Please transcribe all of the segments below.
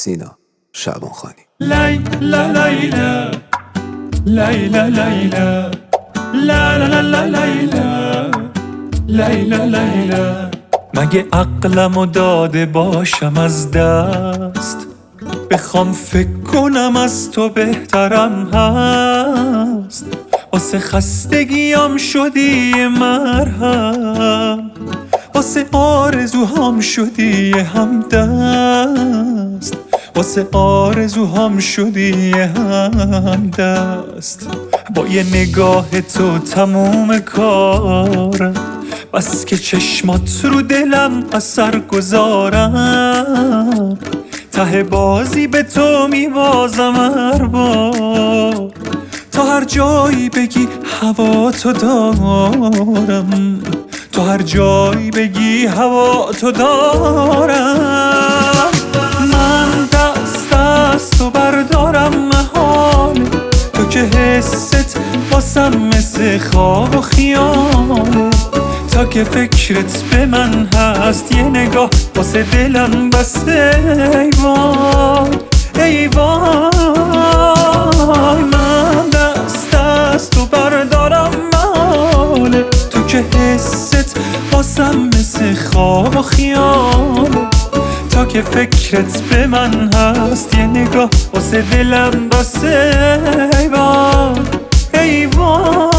سینا شعبانخانی. لیلا لیلا لیلا لیلا لا لا لا لیلا لیلا لیلا. مگه عقلمو داده باشم از دست، بخوام فکر کنم از تو بهترم هست. واسه خستگیام شدی مرهم، واسه آرزوهام شدی همدست، واسه آرزوهام شدی همدست. با یه نگاه تو تموم کارم، بس که چشمات رو دلم اثر گذارم. ته بازی به تو میبازم هر بار، تا هر جایی بگی هوا تو دارم، تو هر جایی بگی هوا تو دارم. من دست از تو بردارم محاله، تو که حست واسم مثل خواب و خیاله. تا که فکرت به من هست یه نگاه واسه دلم بسته. ای وای ای وای، من دست از تو بردارم محاله، تو که حست واسم مثل خواب و خیاله. تا که فکرت به من هست یه نگاه واسه دلم بسته. ای وای ای وای.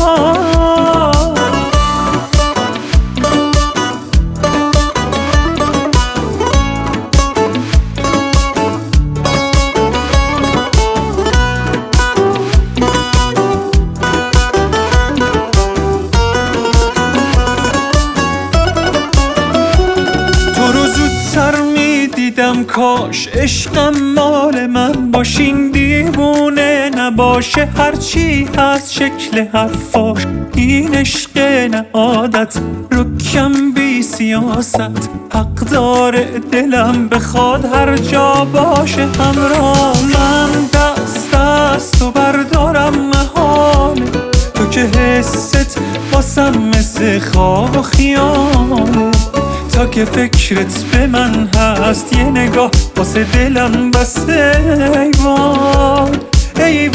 دیدم کاش عشقم مال من باشین، دیوونه نباشه هرچی هست شکل حرفاش. این عشق نه عادت رکم بی سیاست، حق داره دلم بخواد هر جا باشه همراه. من دست از تو بردارم محاله، تو که حست واسم مثل خواب و خیاله. تا که فکرت به من هست یه نگاه واسه دلم بسته. ای وای ای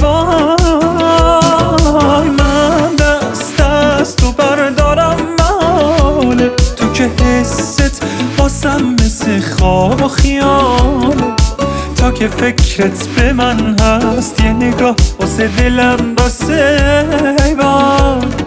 وای، من دست از تو بردارم محاله، تو که حست واسم مثل خواب و خیاله. تا که فکرت به من هست یه نگاه واسه دلم بسته. ای وای